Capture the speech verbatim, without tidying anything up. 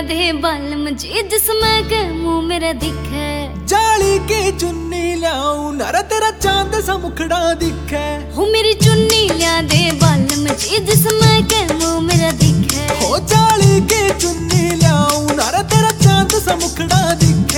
दे बालम जी जिसमें के मुंह मेरा दिखे। जाली की चुन्नी लाऊं नरा तेरा चांद सा मुखड़ा दिखे। हो मेरी चुन्नी लिया दे बालम जी जिसमें के मुंह मेरा दिखे। हो जाली की चुन्नी लाऊं नरा तेरा चांद सा मुखड़ा दिखे।